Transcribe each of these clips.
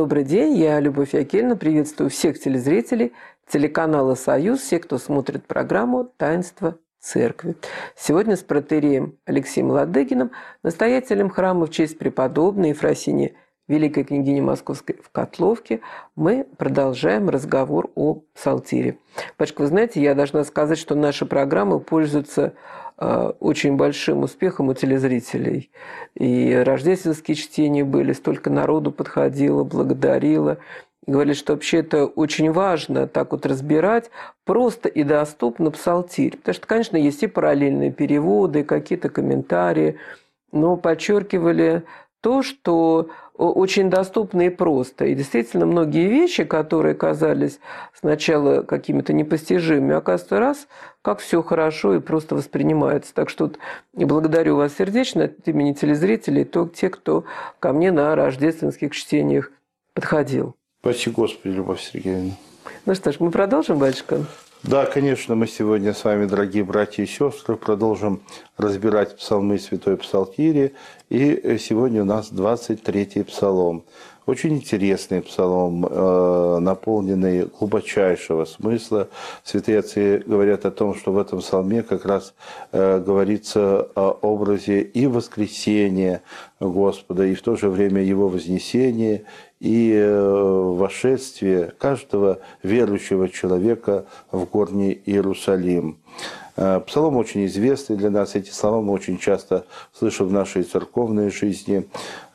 Добрый день, я Любовь Якельевна, приветствую всех телезрителей телеканала «Союз», всех, кто смотрит программу «Таинство Церкви». Сегодня с протоиереем Алексеем Ладыгиным, настоятелем храма в честь преподобной Ефросинии Великой княгини Московской в Котловке, мы продолжаем разговор о псалтире. Батюшка, вы знаете, я должна сказать, что наша программа пользуется очень большим успехом у телезрителей. И рождественские чтения были, столько народу подходило, благодарило. Говорили, что вообще это очень важно так вот разбирать просто и доступно псалтирь. Потому что, конечно, есть и параллельные переводы, и какие-то комментарии, но подчеркивали то, что очень доступно и просто. И действительно, многие вещи, которые казались сначала какими-то непостижимыми, оказывается, раз, как все хорошо и просто воспринимается. Так что благодарю вас сердечно от имени телезрителей, те, кто ко мне на рождественских чтениях подходил. Спасибо, Господи, Любовь Сергеевна. Ну что ж, мы продолжим, батюшка? Да, конечно, мы сегодня с вами, дорогие братья и сестры, продолжим разбирать псалмы Святой Псалтири. И сегодня у нас 23-й псалом. Очень интересный псалом, наполненный глубочайшего смысла. Святые отцы говорят о том, что в этом псалме как раз говорится о образе и воскресения Господа, и в то же время Его вознесения, и вошествие каждого верующего человека в горний Иерусалим. Псалом очень известный для нас, эти слова мы очень часто слышим в нашей церковной жизни,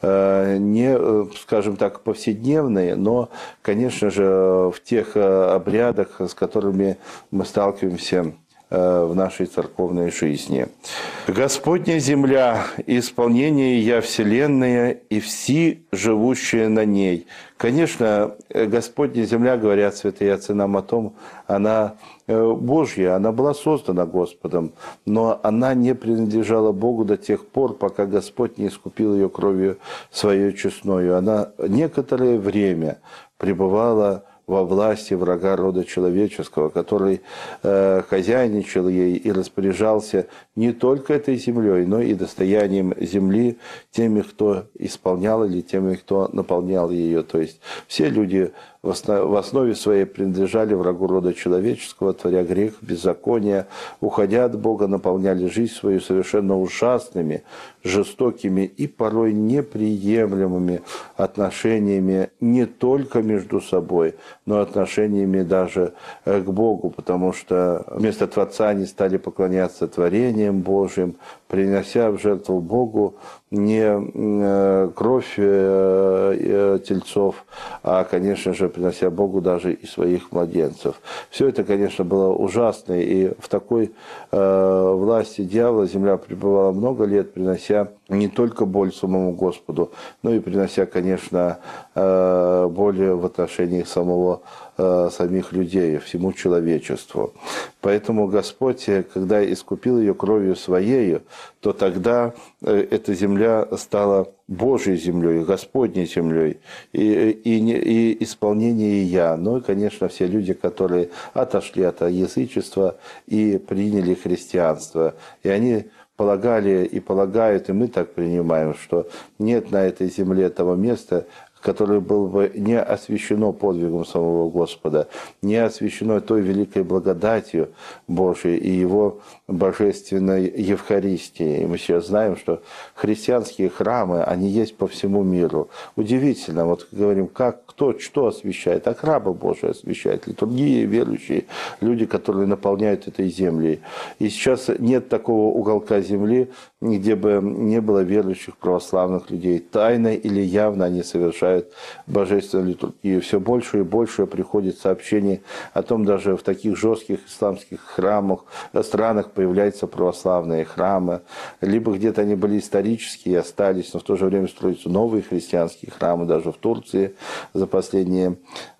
не, скажем так, повседневные, но, конечно же, в тех обрядах, с которыми мы сталкиваемся в нашей церковной жизни. «Господня земля, исполнение я вселенная, и все живущие на ней». Конечно, Господня земля, говорят святые отцы нам о том, она Божья, она была создана Господом, но она не принадлежала Богу до тех пор, пока Господь не искупил ее кровью своей честною. Она некоторое время пребывала во власти врага рода человеческого, который хозяйничал ей и распоряжался не только этой землей, но и достоянием земли, теми, кто исполнял или теми, кто наполнял ее. То есть все люди в основе своей принадлежали врагу рода человеческого, творя грех, беззаконие, уходя от Бога, наполняли жизнь свою совершенно ужасными, жестокими и порой неприемлемыми отношениями не только между собой, но отношениями даже к Богу, потому что вместо Творца они стали поклоняться творениям Божьим, принося в жертву Богу не кровь тельцов, а, конечно же, принося Богу даже и своих младенцев. Все это, конечно, было ужасно, и в такой власти дьявола земля пребывала много лет, принося не только боль самому Господу, но и принося, конечно, боль в отношении самих людей, всему человечеству. Поэтому Господь, когда искупил ее кровью Своею, то тогда эта земля стала Божьей землей, Господней землей, и исполнение «Я». Ну и, конечно, все люди, которые отошли от язычества и приняли христианство. И они полагали и полагают, и мы так принимаем, что нет на этой земле того места, которое было бы не освящено подвигом самого Господа, не освящено той великой благодатью Божией и Его божественной Евхаристией. И мы сейчас знаем, что христианские храмы, они есть по всему миру. Удивительно, вот говорим, кто что освящает, а храмы Божии освящает, литургии, верующие, люди, которые наполняют этой землей. И сейчас нет такого уголка земли, где бы не было верующих православных людей. Тайно или явно они совершают божественную литургию. Все больше и больше приходит сообщений о том, даже в таких жестких исламских странах появляются православные храмы. Либо где-то они были исторические и остались, но в то же время строятся новые христианские храмы. Даже в Турции за последние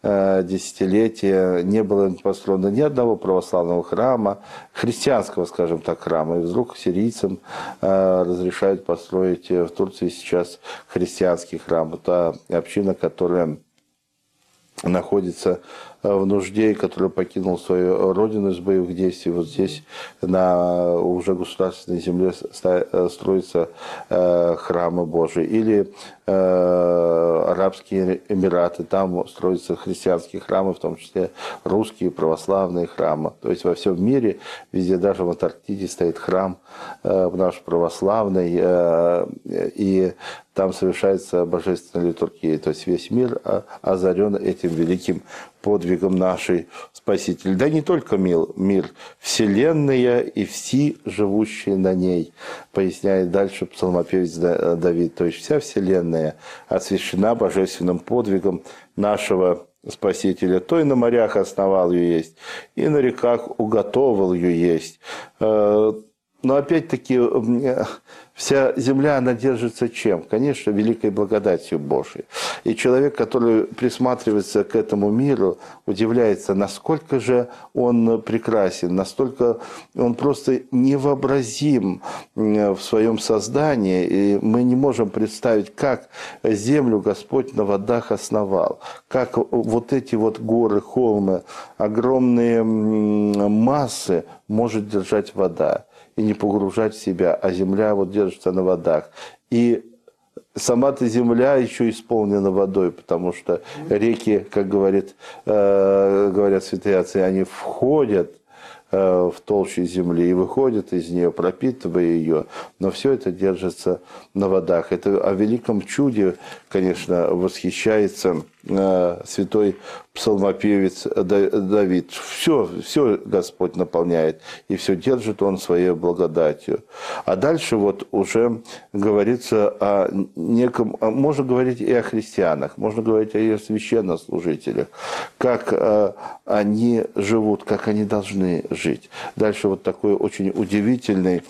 десятилетия не было построено ни одного православного храма, христианского, скажем так, храма. И вдруг сирийцам разрешают построить в Турции сейчас христианский храм. Это община, которая находится в нужде, который покинул свою родину из боевых действий. Вот здесь на уже государственной земле строятся храмы Божии. Или Арабские Эмираты, там строятся христианские храмы, в том числе русские православные храмы. То есть во всем мире, везде, даже в Антарктиде стоит храм наш православный, и там совершается божественная литургия. То есть весь мир озарен этим великим подвигом нашей Спаситель. Да не только мир, вселенная и все живущие на ней, поясняет дальше псалмопевец Давид. То есть вся вселенная освящена божественным подвигом нашего Спасителя. То и на морях основал ее есть, и на реках уготовал ее есть. Но опять-таки вся земля, она держится чем? Конечно, великой благодатью Божией. И человек, который присматривается к этому миру, удивляется, насколько же он прекрасен, настолько он просто невообразим в своем создании. И мы не можем представить, как землю Господь на водах основал, как вот эти вот горы, холмы, огромные массы может держать вода и не погружать в себя, а земля вот держится на водах. И сама-то земля еще исполнена водой, потому что реки, как говорят святые отцы, они входят в толщу земли и выходят из нее, пропитывая ее, но все это держится на водах. Это о великом чуде, конечно, восхищается святой псалмопевец Давид. Все Господь наполняет, и все держит Он своей благодатью. А дальше вот уже говорится о неком, можно говорить и о христианах, можно говорить и о священнослужителях, как они живут, как они должны жить. Дальше вот такой очень удивительный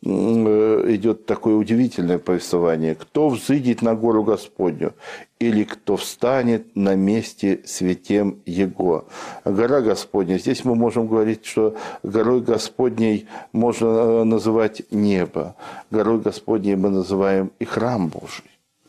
идет такое удивительное повествование. «Кто взыдет на гору Господню, или кто встанет на месте святем Его». Гора Господня. Здесь мы можем говорить, что горой Господней можно называть небо. Горой Господней мы называем и храм Божий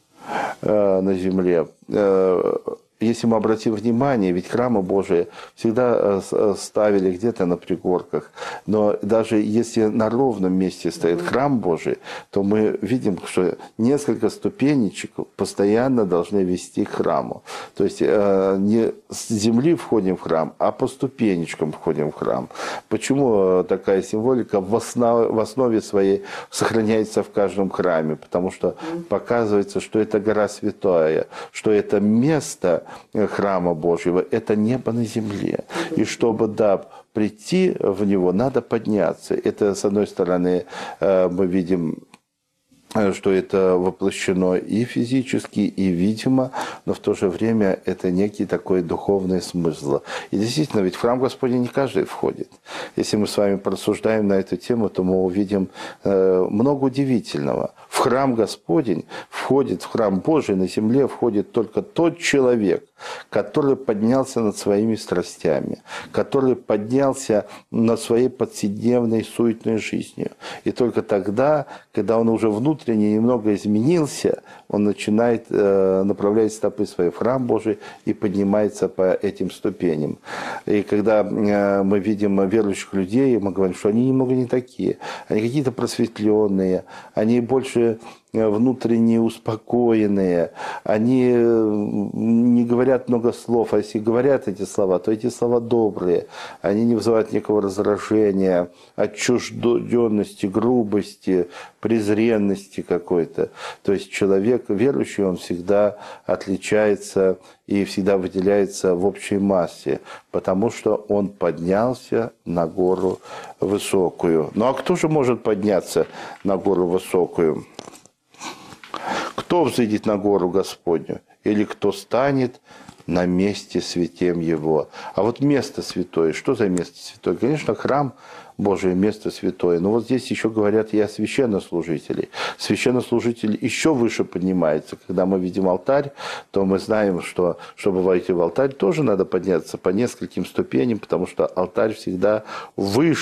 на земле. Если мы обратим внимание, ведь храмы Божии всегда ставили где-то на пригорках. Но даже если на ровном месте стоит храм Божий, то мы видим, что несколько ступенечек постоянно должны вести к храму. То есть не с земли входим в храм, а по ступенечкам входим в храм. Почему такая символика в основе своей сохраняется в каждом храме? Потому что показывается, что это гора святая, что это место храма Божьего, это небо на земле. И чтобы, прийти в него, надо подняться. Это, с одной стороны, мы видим, что это воплощено и физически, и видимо, но в то же время это некий такой духовный смысл. И действительно, ведь в храм Господень не каждый входит. Если мы с вами порассуждаем на эту тему, то мы увидим много удивительного. В храм Господень входит, в храм Божий на земле входит только тот человек, который поднялся над своими страстями, который поднялся над своей повседневной суетной жизнью. И только тогда, когда он уже внутренне немного изменился, он начинает направлять стопы свои в храм Божий и поднимается по этим ступеням. И когда мы видим верующих людей, мы говорим, что они немного не такие, они какие-то просветленные, они больше внутренне успокоенные, они не говорят много слов, а если говорят эти слова, то эти слова добрые, они не вызывают никакого раздражения, отчужденности, грубости, презренности какой-то. То есть человек верующий, он всегда отличается и всегда выделяется в общей массе, потому что он поднялся на гору высокую. Ну а кто же может подняться на гору высокую? Кто взойдет на гору Господню? Или кто станет на месте святем Его? А вот место святое, что за место святое? Конечно, храм Божие, место святое. Но вот здесь еще говорят и о священнослужителей. Священнослужитель еще выше поднимается. Когда мы видим алтарь, то мы знаем, что чтобы войти в алтарь, тоже надо подняться по нескольким ступеням, потому что алтарь всегда выше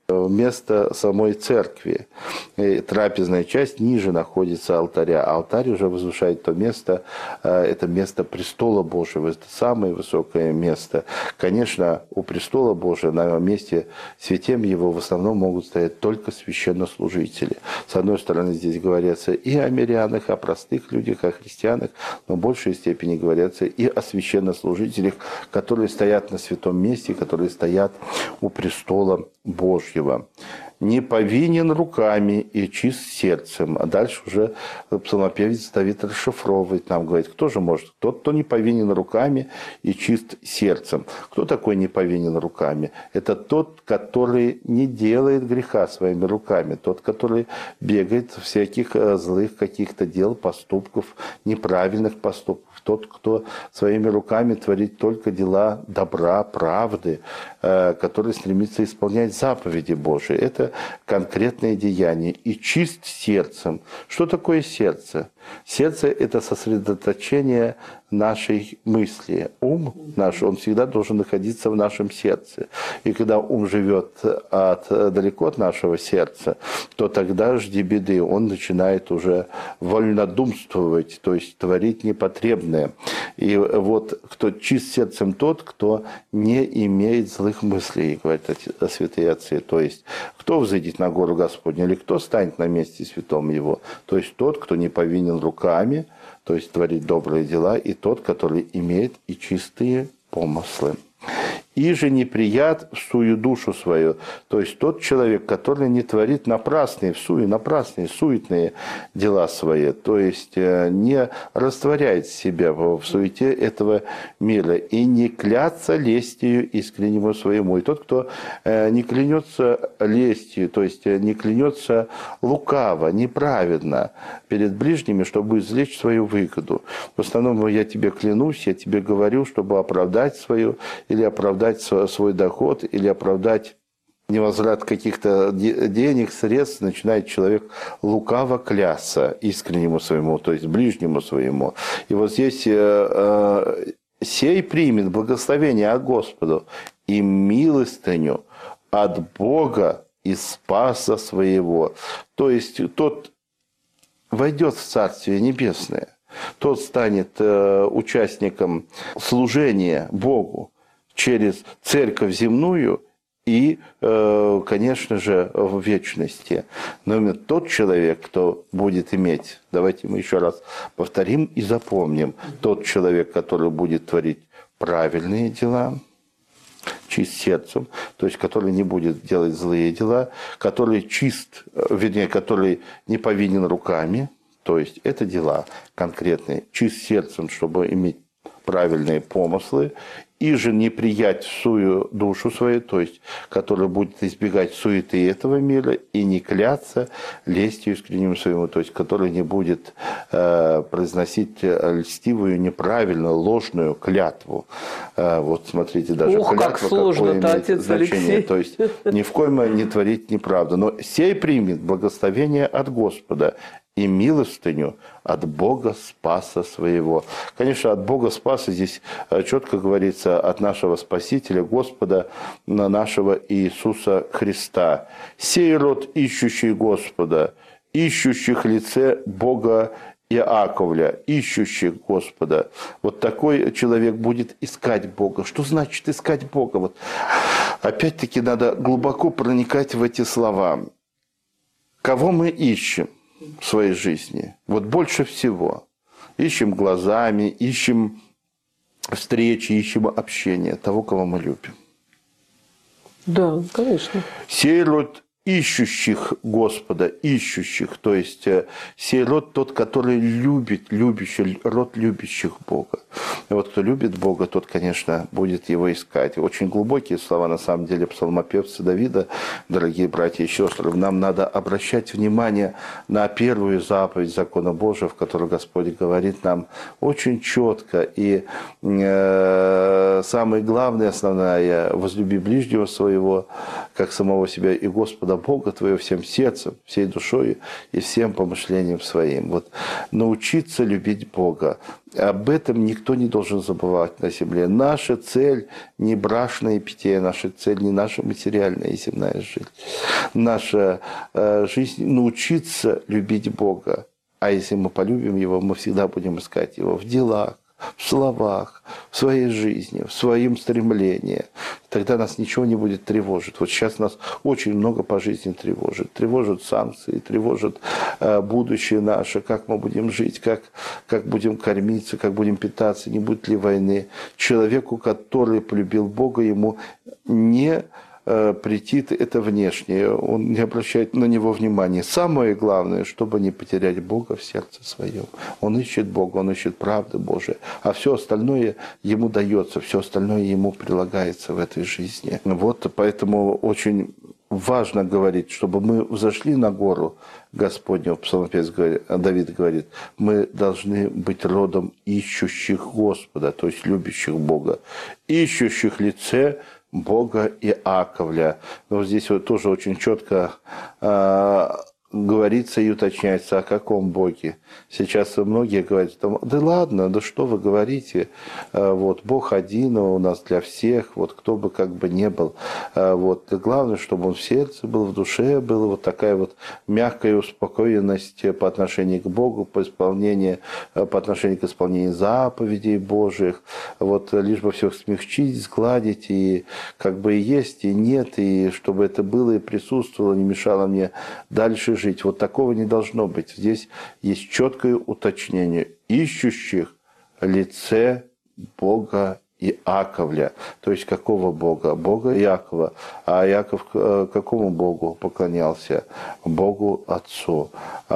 место самой церкви. И трапезная часть, ниже находится алтаря. Алтарь уже возвышает то место, это место престола Божьего, это самое высокое место. Конечно, у престола Божьего на месте святем его в основном могут стоять только священнослужители. С одной стороны, здесь говорится и о мирянах, о простых людях, о христианах, но в большей степени говорится и о священнослужителях, которые стоят на святом месте, которые стоят у престола Божьего. Не повинен руками и чист сердцем. А дальше уже псалмопевец Давид расшифровывает нам, говорит, кто же может? Тот, кто не повинен руками и чист сердцем. Кто такой не повинен руками? Это тот, который не делает греха своими руками. Тот, который бегает всяких злых каких-то дел, поступков, неправильных поступков. Тот, кто своими руками творит только дела добра, правды, который стремится исполнять заповеди Божии. Это конкретное деяние. И чист сердцем. Что такое сердце? Сердце – это сосредоточение нашей мысли. Ум наш, он всегда должен находиться в нашем сердце. И когда ум живет далеко от нашего сердца, то тогда жди беды. Он начинает уже вольнодумствовать, то есть творить непотребное. И вот кто чист сердцем, тот, кто не имеет злых мыслей, говорят святые отцы. То есть кто взойдет на гору Господню, или кто станет на месте святом его. То есть тот, кто не повинен руками, то есть творить добрые дела, и тот, который имеет и чистые помыслы. И же неприят в сую душу свою. То есть тот человек, который не творит напрасные, суетные дела свои. То есть не растворяет себя в суете этого мира. И не клятся лестью искреннему своему. И тот, кто не клянется лестью, то есть не клянется лукаво, неправедно перед ближними, чтобы извлечь свою выгоду. В основном я тебе клянусь, я тебе говорю, чтобы оправдать свою или оправдать свой доход, или оправдать невозврат каких-то денег, средств, начинает человек лукаво клясться искреннему своему, то есть ближнему своему. И вот здесь сей примет благословение от Господа и милостыню от Бога и Спаса своего. То есть тот войдет в Царствие Небесное, тот станет участником служения Богу через церковь земную и, конечно же, в вечности. Но именно тот человек, кто будет иметь, давайте мы еще раз повторим и запомним, тот человек, который будет творить правильные дела, чист сердцем, то есть который не будет делать злые дела, который чист, вернее, который не повинен руками, то есть это дела конкретные, чист сердцем, чтобы иметь правильные помыслы, и же не приять в сую душу свою, то есть, который будет избегать суеты этого мира и не кляться лестью искреннему своему, то есть, который не будет произносить льстивую, неправильную, ложную клятву. Вот смотрите, даже клятва, как сложно, какое имеет значение. Алексей. То есть, ни в коем не творить неправду. Но сей примет благословение от Господа и милостыню от Бога Спаса своего. Конечно, от Бога Спаса здесь четко говорится от нашего Спасителя, Господа, нашего Иисуса Христа. Сей род ищущий Господа, ищущих лице Бога Иаковля, ищущих Господа. Вот такой человек будет искать Бога. Что значит искать Бога? Вот. Опять-таки надо глубоко проникать в эти слова. Кого мы ищем в своей жизни? Вот больше всего. Ищем глазами, ищем встречи, ищем общения того, кого мы любим. Да, конечно. Сей род ищущих Господа, ищущих, то есть сей род тот, который любит, любящий, род любящих Бога. И вот кто любит Бога, тот, конечно, будет его искать. Очень глубокие слова, на самом деле, псалмопевца Давида, дорогие братья и сестры. Нам надо обращать внимание на первую заповедь закона Божия, в которой Господь говорит нам очень четко. И самое главное, основное, возлюби ближнего своего, как самого себя, и Господа Бога твоего всем сердцем, всей душой и всем помышлением своим. Вот научиться любить Бога. Об этом никто не должен забывать на земле. Наша цель не брашное питье, наша цель не наша материальная и земная жизнь. Наша жизнь – научиться любить Бога. А если мы полюбим Его, мы всегда будем искать Его в делах, в словах, в своей жизни, в своем стремлении. Тогда нас ничего не будет тревожить. Вот сейчас нас очень много по жизни тревожит. Тревожат санкции, тревожит будущее наше, как мы будем жить, как будем кормиться, как будем питаться, не будет ли войны. Человеку, который полюбил Бога, ему не претит это внешнее, он не обращает на него внимания. Самое главное, чтобы не потерять Бога в сердце своем. Он ищет Бога, он ищет правды Божией, а все остальное ему дается, все остальное ему прилагается в этой жизни. Вот поэтому очень важно говорить, чтобы мы взошли на гору Господню. Псалмопевец Давид говорит, мы должны быть родом ищущих Господа, то есть любящих Бога, ищущих лице Бога Иаковля. Но здесь вот тоже очень четко говорится и уточняется, о каком Боге. Сейчас многие говорят, да ладно, да что вы говорите, вот, Бог один у нас для всех, вот, кто бы как бы ни был. Вот, главное, чтобы он в сердце был, в душе был, вот такая вот мягкая успокоенность по отношению к Богу, по отношению к исполнению заповедей Божьих, вот, лишь бы все смягчить, сгладить, и как бы и есть, и нет, и чтобы это было и присутствовало, не мешало мне дальше жить. Вот такого не должно быть. Здесь есть четкое уточнение ищущих лице Бога Иаковля. То есть какого Бога? Бога Иакова. А Иаков какому Богу поклонялся? Богу Отцу.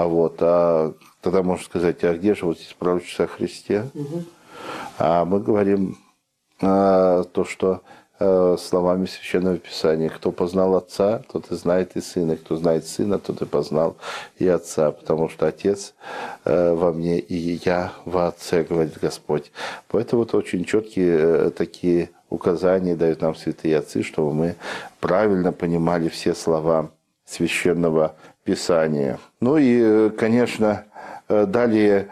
А тогда можно сказать, а где же вот здесь пророчество о Христе? А мы говорим то, что словами Священного Писания. Кто познал Отца, тот и знает и Сына. Кто знает Сына, тот и познал и Отца. Потому что Отец во мне, и я во Отце, говорит Господь. Поэтому вот очень четкие такие указания дают нам святые отцы, чтобы мы правильно понимали все слова Священного Писания. Ну и, конечно, далее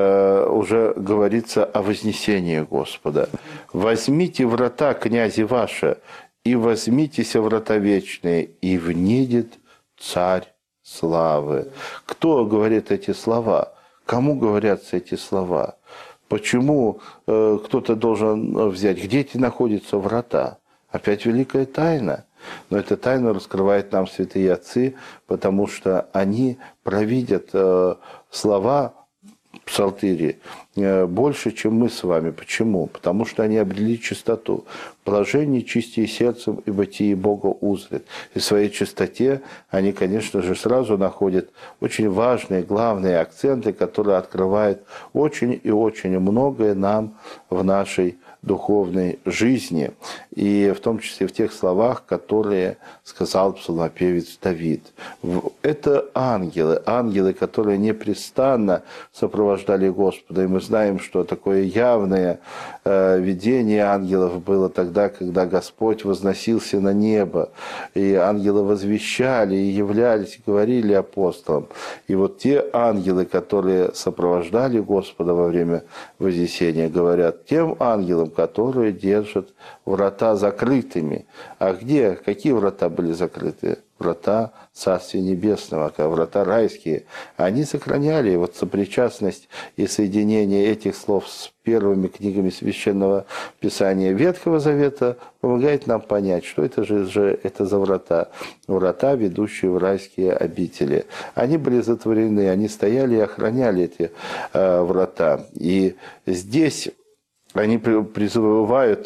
уже говорится о вознесении Господа. «Возьмите врата, князи ваши, и возьмитесь врата вечные, и внидет Царь славы». Кто говорит эти слова? Кому говорятся эти слова? Почему кто-то должен взять? Где эти находятся врата? Опять великая тайна. Но эта тайна раскрывает нам святые отцы, потому что они провидят слова Псалтири больше, чем мы с вами. Почему? Потому что они обрели чистоту. Блаженнее чистее сердцем, и бытие Бога узрит. И в своей чистоте они, конечно же, сразу находят очень важные, главные акценты, которые открывают очень и очень многое нам в нашей духовной жизни, и в том числе в тех словах, которые сказал псалмопевец Давид. Это ангелы, которые непрестанно сопровождали Господа. И мы знаем, что такое явное видение ангелов было тогда, когда Господь возносился на небо, и ангелы возвещали, и являлись, и говорили апостолам. И вот те ангелы, которые сопровождали Господа во время вознесения, говорят тем ангелам, которые держат врата закрытыми. А где? Какие врата были закрыты? Врата Царствия Небесного, врата райские. Они сохраняли вот сопричастность и соединение этих слов с первыми книгами Священного Писания Ветхого Завета, помогает нам понять, что это за врата. Врата, ведущие в райские обители. Они были затворены, они стояли и охраняли эти врата. И здесь они призывают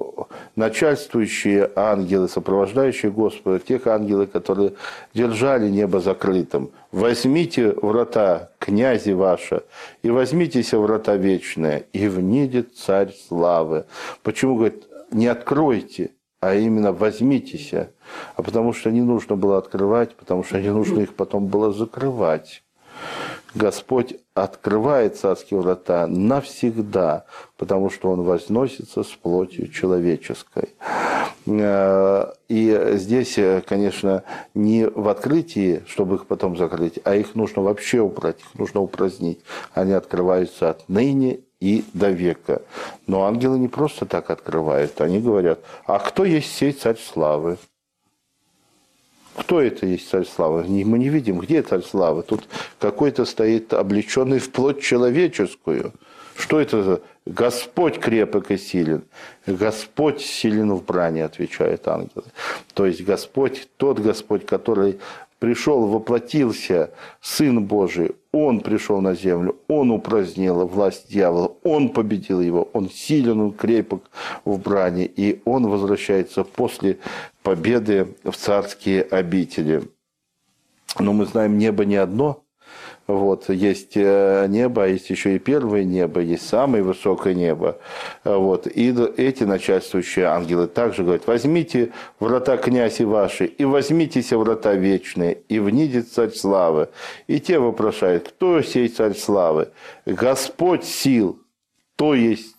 начальствующие ангелы, сопровождающие Господа, тех ангелов, которые держали небо закрытым. «Возьмите врата, князи ваши, и возьмитесь врата вечные, и внидет Царь славы». Почему, говорит, не откройте, а именно возьмитесь? А потому что не нужно было открывать, потому что не нужно их потом было закрывать. Господь открывает царские врата навсегда, потому что Он возносится с плотью человеческой. И здесь, конечно, не в открытии, чтобы их потом закрыть, а их нужно вообще убрать, их нужно упразднить. Они открываются отныне и до века. Но ангелы не просто так открывают. Они говорят, а кто есть сей царь славы? Кто это есть царь славы? Мы не видим, где царь славы. Тут какой-то стоит облеченный в плоть человеческую. Что это за Господь крепок и силен? Господь силен в брани, отвечают ангелы. То есть Господь, тот Господь, который пришел, воплотился, Сын Божий, Он пришел на землю, Он упразднил власть дьявола, Он победил его, Он силен, Он крепок в брани, и Он возвращается после победы в царские обители. Но мы знаем, небо не одно. Вот, есть небо, а есть еще и первое небо, есть самое высокое небо. Вот, и эти начальствующие ангелы также говорят, возьмите врата князи ваши, и возьмитесь врата вечные, и внидит царь славы. И те вопрошают, кто сей царь славы? Господь сил, то есть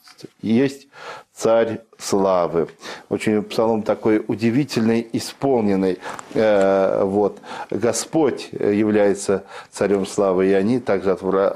царь славы. Очень псалом такой удивительный, исполненный. Вот. Господь является царем славы, и они также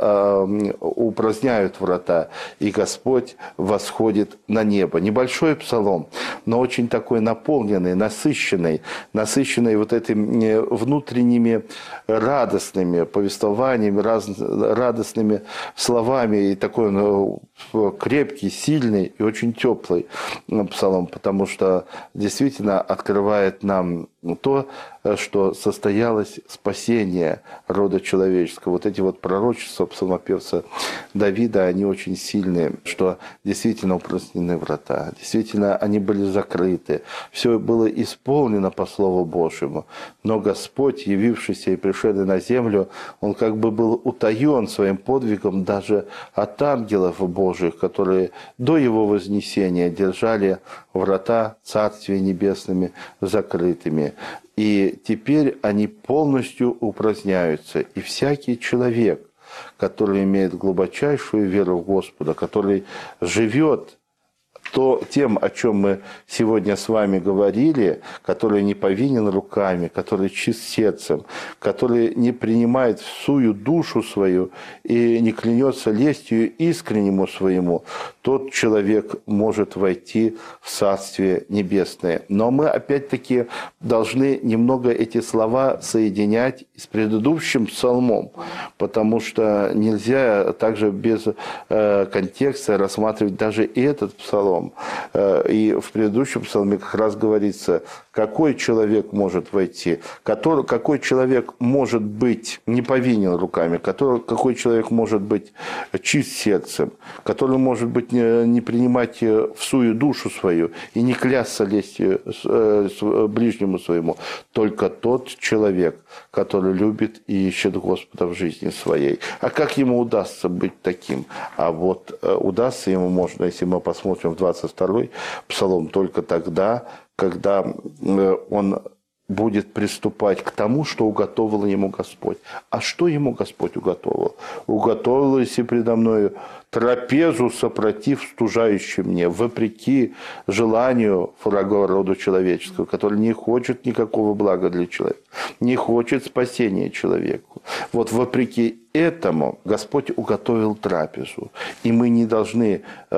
упраздняют врата, и Господь восходит на небо. Небольшой псалом, но очень такой наполненный, насыщенный вот этими внутренними радостными повествованиями, радостными словами, и такой он крепкий, сильный и очень теплый псалом, потому что действительно открывает нам то, что состоялось спасение рода человеческого. Вот эти вот пророчества псалмопевца Давида, они очень сильные, что действительно упразднены врата, действительно они были закрыты, все было исполнено по Слову Божьему. Но Господь, явившийся и пришедший на землю, Он как бы был утаен своим подвигом даже от ангелов Божьих, которые до Его вознесения держали врата Царствия Небесными закрытыми. И теперь они полностью упраздняются. И всякий человек, который имеет глубочайшую веру в Господа, который живет тем, о чем мы сегодня с вами говорили, который не повинен руками, который чист сердцем, который не принимает всую душу свою и не клянется лестью искреннему своему, тот человек может войти в Царствие Небесное. Но мы опять-таки должны немного эти слова соединять с предыдущим псалмом, потому что нельзя также без контекста рассматривать даже и этот псалом. И в предыдущем псалме как раз говорится, какой человек может войти, какой человек может быть не повинен руками, какой человек может быть чист сердцем, который может быть не принимать всую душу свою и не клясться лестью ближнему своему. Только тот человек, который любит и ищет Господа в жизни своей. А как ему удастся быть таким? А вот удастся ему можно, если мы посмотрим в 22-й псалом, только тогда, когда он будет приступать к тому, что уготовил ему Господь. А что ему Господь уготовил? Уготовил, если предо мною трапезу сопротив стужающим мне, вопреки желанию врага рода человеческого, который не хочет никакого блага для человека, не хочет спасения человеку. Вот вопреки этому Господь уготовил трапезу. И мы не должны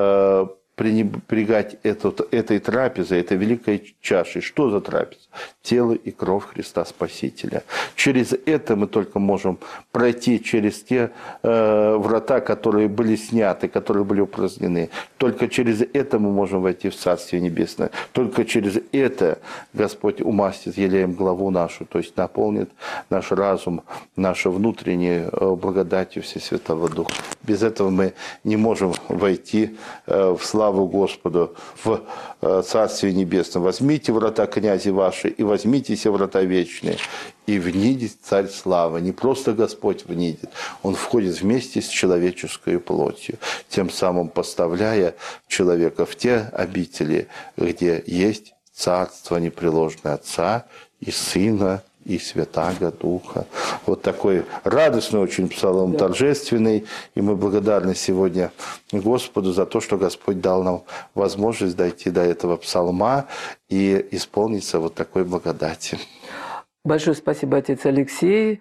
пренебрегать этой трапезой, этой великой чашей. Что за трапеза? Тело и кровь Христа Спасителя. Через это мы только можем пройти через те врата, которые были сняты, которые были упразднены. Только через это мы можем войти в Царствие Небесное. Только через это Господь умастит елеем главу нашу, то есть наполнит наш разум, наше внутреннее благодатью Всесвятого Духа. Без этого мы не можем войти в славу Господу, в Царствие Небесное. Возьмите врата князи ваши, и возьмитесь врата вечные, и внидит Царь славы. Не просто Господь внидит, Он входит вместе с человеческой плотью, тем самым поставляя человека в те обители, где есть Царство непреложное Отца и Сына, и Святаго Духа. Вот такой радостный очень псалом, торжественный. И мы благодарны сегодня Господу за то, что Господь дал нам возможность дойти до этого псалма и исполниться вот такой благодати. Большое спасибо, отец Алексей.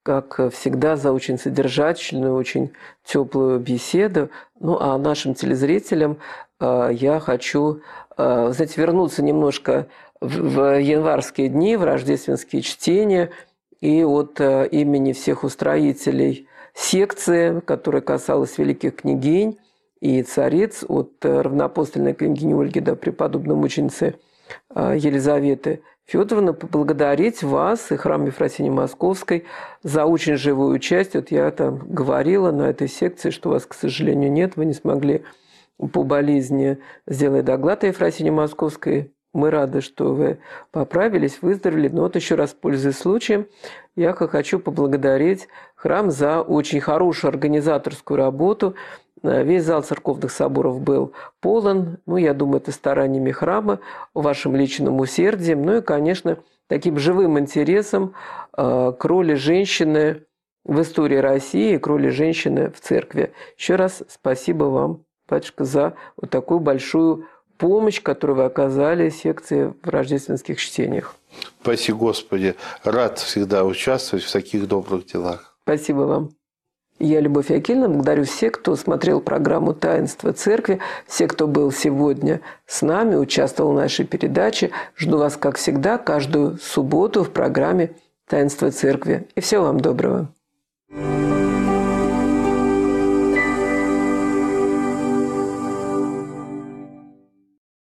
как всегда, за очень содержательную, очень теплую беседу. Ну, а нашим телезрителям я хочу, знаете, вернуться немножко в январские дни, в рождественские чтения, и от имени всех устроителей секции, которая касалась великих княгинь и цариц, от равноапостольной княгини Ольги до преподобной мученицы Елизаветы Федоровны, поблагодарить вас и храм Ефросинии Московской за очень живую участие. Вот я там говорила на этой секции, что вас, к сожалению, нет, вы не смогли по болезни сделать доклад о Ефросинии Московской. Мы рады, что вы поправились, выздоровели. Но вот еще раз, пользуясь случаем, я хочу поблагодарить храм за очень хорошую организаторскую работу. Весь зал церковных соборов был полон. Ну, я думаю, это стараниями храма, вашим личным усердием. Ну и, конечно, таким живым интересом к роли женщины в истории России, к роли женщины в церкви. Еще раз спасибо вам, батюшка, за вот такую большую помощь, которую вы оказали секции в рождественских чтениях. Спаси Господи. Рад всегда участвовать в таких добрых делах. Спасибо вам. Я, Любовь Акельевна, благодарю всех, кто смотрел программу «Таинство Церкви», все, кто был сегодня с нами, участвовал в нашей передаче. Жду вас, как всегда, каждую субботу в программе «Таинство Церкви». И всего вам доброго.